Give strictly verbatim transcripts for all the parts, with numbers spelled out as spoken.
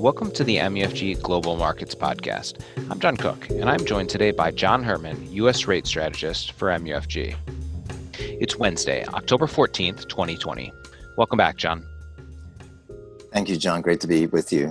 Welcome to the M U F G Global Markets Podcast. I'm John Cook, and I'm joined today by John Herman, U S rate strategist for M U F G. It's Wednesday, October fourteenth, twenty twenty. Welcome back, John. Thank you, John. Great to be with you.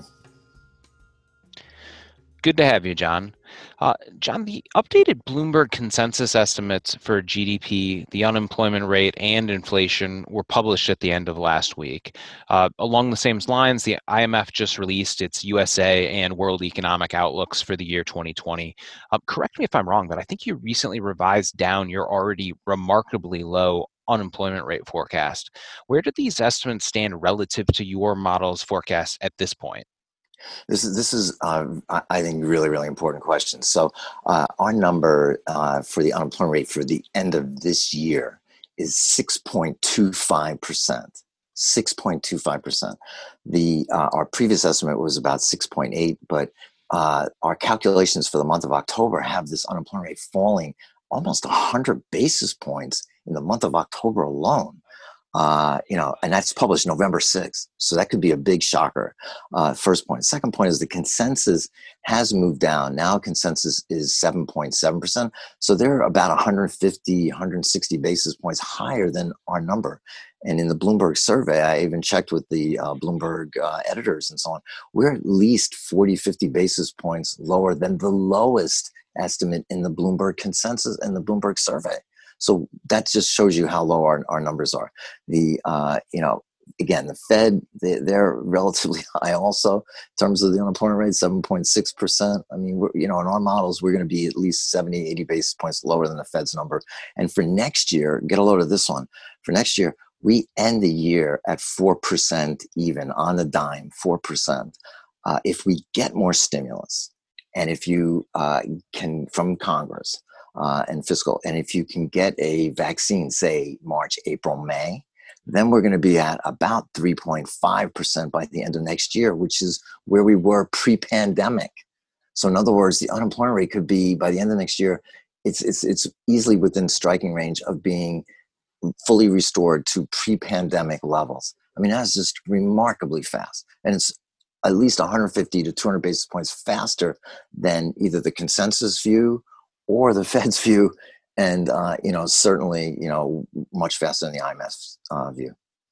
Good to have you, John. Uh, John, the updated Bloomberg consensus estimates for G D P, the unemployment rate, and inflation were published at the end of last week. Uh, along the same lines, the I M F just released its U S A and World Economic Outlooks for the year twenty twenty. Uh, correct me if I'm wrong, but I think you recently revised down your already remarkably low unemployment rate forecast. Where do these estimates stand relative to your model's forecast at this point? This is, this is uh, I think, really, really important question. So uh, our number uh, for the unemployment rate for the end of this year is six point two five percent. six point two five percent. The uh, our previous estimate was about six point eight, but uh, our calculations for the month of October have this unemployment rate falling almost one hundred basis points in the month of October alone. Uh, you know, and that's published November sixth. So that could be a big shocker. Uh, first point. Second point is the consensus has moved down. Now consensus is seven point seven percent. So they're about one hundred fifty, one hundred sixty basis points higher than our number. And in the Bloomberg survey, I even checked with the uh, Bloomberg uh, editors and so on. We're at least forty, fifty basis points lower than the lowest estimate in the Bloomberg consensus and the Bloomberg survey. So that just shows you how low our, our numbers are. The, uh, you know, again, the Fed, they, they're relatively high also in terms of the unemployment rate, seven point six percent. I mean, we're, you know, in our models, we're going to be at least seventy, eighty basis points lower than the Fed's number. And for next year, get a load of this one. For next year, we end the year at four percent even on the dime, four percent. Uh, if we get more stimulus and if you uh, can, from Congress, Uh, and fiscal. And if you can get a vaccine, say March, April, May, then we're going to be at about three point five percent by the end of next year, which is where we were pre-pandemic. So in other words, the unemployment rate could be, by the end of next year, it's it's it's easily within striking range of being fully restored to pre-pandemic levels. I mean, that's just remarkably fast. And it's at least one hundred fifty to two hundred basis points faster than either the consensus view or the Fed's view, and uh, you know, certainly, you know, much faster than the I M F's uh, view.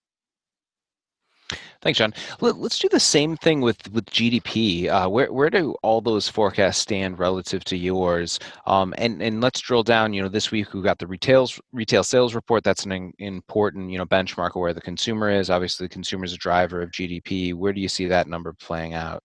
Thanks, John. Let, let's do the same thing with, with G D P. Uh, where where do all those forecasts stand relative to yours? Um, and and let's drill down. You know, this week we got the retail retail sales report. That's an in, important you know benchmark of where the consumer is. Obviously, the consumer is a driver of G D P. Where do you see that number playing out?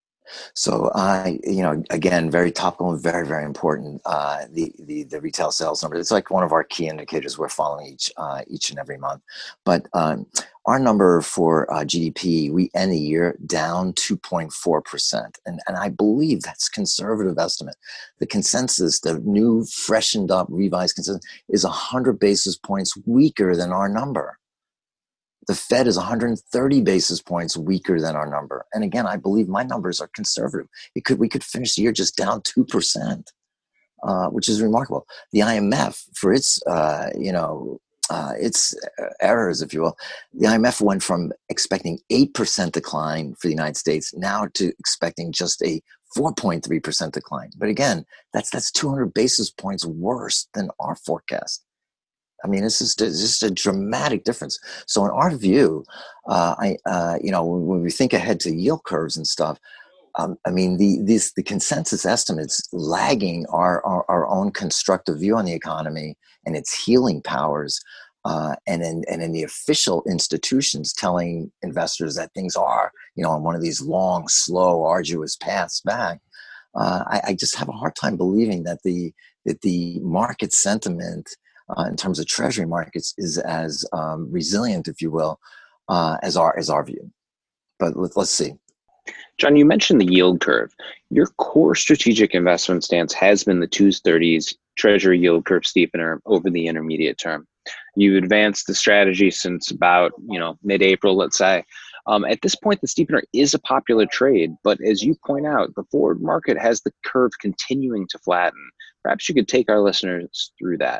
So I, you know, again, very topical and very, very important. Uh, the the the retail sales number. It's like one of our key indicators we're following each uh, each and every month. But um, our number for uh, G D P, we end the year down two point four percent, and and I believe that's conservative estimate. The consensus, the new, freshened up, revised consensus, is one hundred basis points weaker than our number. The Fed is one hundred thirty basis points weaker than our number. And again, I believe my numbers are conservative. It could, we could finish the year just down two percent, uh, which is remarkable. The I M F, for its, uh, you know, uh, its errors, if you will, the I M F went from expecting eight percent decline for the United States now to expecting just a four point three percent decline. But again, that's, that's two hundred basis points worse than our forecast. I mean, it's just, it's just a dramatic difference. So in our view, uh, I, uh, you know, when, when we think ahead to yield curves and stuff, um, I mean, the these the consensus estimates lagging our, our our own constructive view on the economy and its healing powers, uh, and in and in the official institutions telling investors that things are, you know, on one of these long, slow, arduous paths back. Uh, I, I just have a hard time believing that the that the market sentiment, Uh, in terms of treasury markets, is as um, resilient, if you will, uh, as our as our view. But let, let's see. John, you mentioned the yield curve. Your core strategic investment stance has been the twos thirties treasury yield curve steepener over the intermediate term. You advanced the strategy since about you know mid-April, let's say. Um, at this point, the steepener is a popular trade, but as you point out, the forward market has the curve continuing to flatten. Perhaps you could take our listeners through that.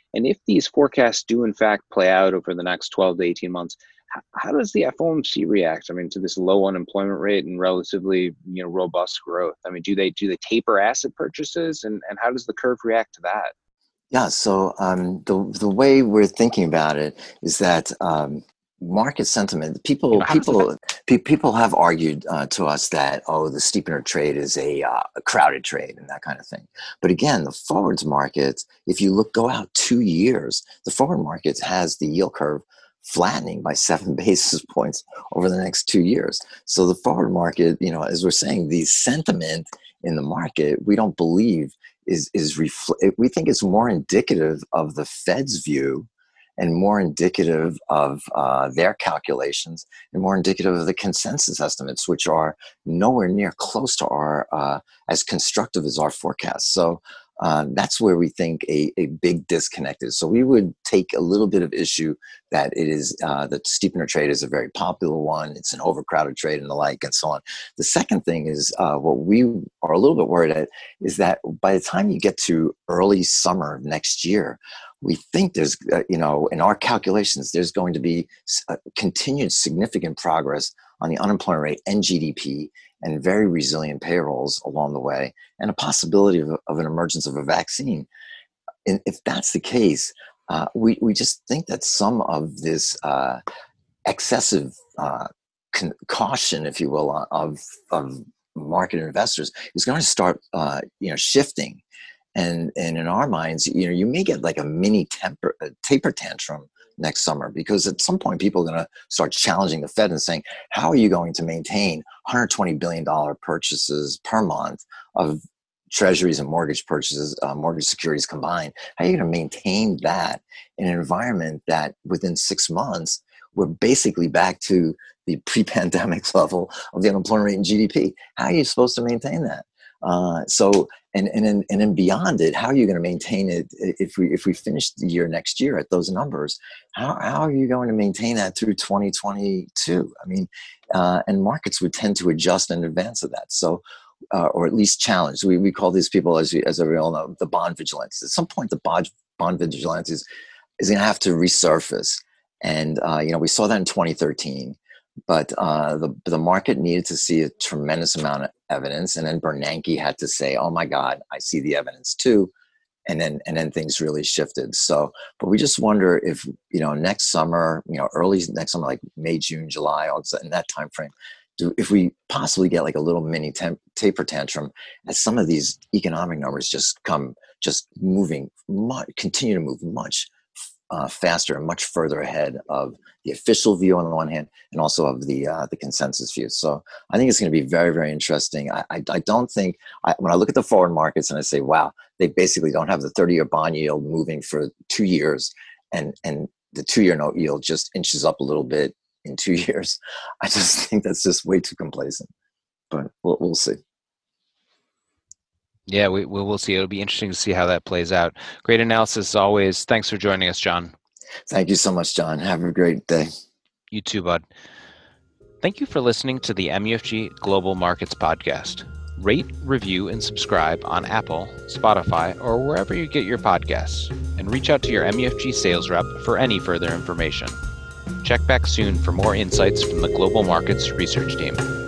And if these forecasts do in fact play out over the next twelve to eighteen months, how, how does the F O M C react? I mean, to this low unemployment rate and relatively, you know, robust growth? I mean, do they do they taper asset purchases, and, and how does the curve react to that? Yeah, so um, the the way we're thinking about it is that um, market sentiment. People You know, how does people pe- people have argued uh, to us that, oh, the steepener trade is a, uh, a crowded trade and that kind of thing. But again, the forwards market, if you look go out two years, the forward market has the yield curve flattening by seven basis points over the next two years. So the forward market, you know, as we're saying, the sentiment in the market, we don't believe is is refl- we think it's more indicative of the Fed's view and more indicative of uh, their calculations and more indicative of the consensus estimates, which are nowhere near close to our uh, as constructive as our forecast. So uh, that's where we think a, a big disconnect is. So we would take a little bit of issue that it is uh, the steepener trade is a very popular one. It's an overcrowded trade and the like, and so on. The second thing is uh, what we are a little bit worried at is that by the time you get to early summer of next year, we think there's, uh, you know, in our calculations, there's going to be uh, continued significant progress on the unemployment rate and G D P and very resilient payrolls along the way, and a possibility of, of an emergence of a vaccine. And if that's the case, uh, we, we just think that some of this uh, excessive uh, con- caution, if you will, of, of market investors is going to start, uh, you know, shifting. And and in our minds, you know, you may get like a mini temper, a taper tantrum next summer, because at some point people are going to start challenging the Fed and saying, how are you going to maintain one hundred twenty billion dollars purchases per month of treasuries and mortgage purchases, uh, mortgage securities combined? How are you going to maintain that in an environment that within six months, we're basically back to the pre-pandemic level of the unemployment rate and G D P? How are you supposed to maintain that? Uh, so, and and then and then beyond it, how are you going to maintain it if we if we finish the year next year at those numbers? How how are you going to maintain that through twenty twenty-two? I mean, uh, and markets would tend to adjust in advance of that. So, uh, or at least challenge. We we call these people, as we, as we all know, the bond vigilantes. At some point, the bond bond vigilantes is is going to have to resurface, and uh, you know, we saw that in twenty thirteen. But uh, the the market needed to see a tremendous amount of evidence, and then Bernanke had to say, "Oh my God, I see the evidence too," and then and then things really shifted. So, but we just wonder if, you know, next summer, you know, early next summer, like May, June, July, August, in that time frame, do if we possibly get like a little mini temp, taper tantrum as some of these economic numbers just come just moving, much, continue to move much. Uh, faster and much further ahead of the official view on the one hand, and also of the uh, the consensus view. So I think it's going to be very, very interesting. I, I, I don't think, I, when I look at the forward markets and I say, wow, they basically don't have the thirty-year bond yield moving for two years, and, and the two-year note yield just inches up a little bit in two years. I just think that's just way too complacent, but we'll, we'll see. Yeah, we, we will see. It'll be interesting to see how that plays out. Great analysis as always. Thanks for joining us, John. Thank you so much, John. Have a great day. You too, bud. Thank you for listening to the M U F G Global Markets Podcast. Rate, review, and subscribe on Apple, Spotify, or wherever you get your podcasts. And reach out to your M U F G sales rep for any further information. Check back soon for more insights from the Global Markets Research Team.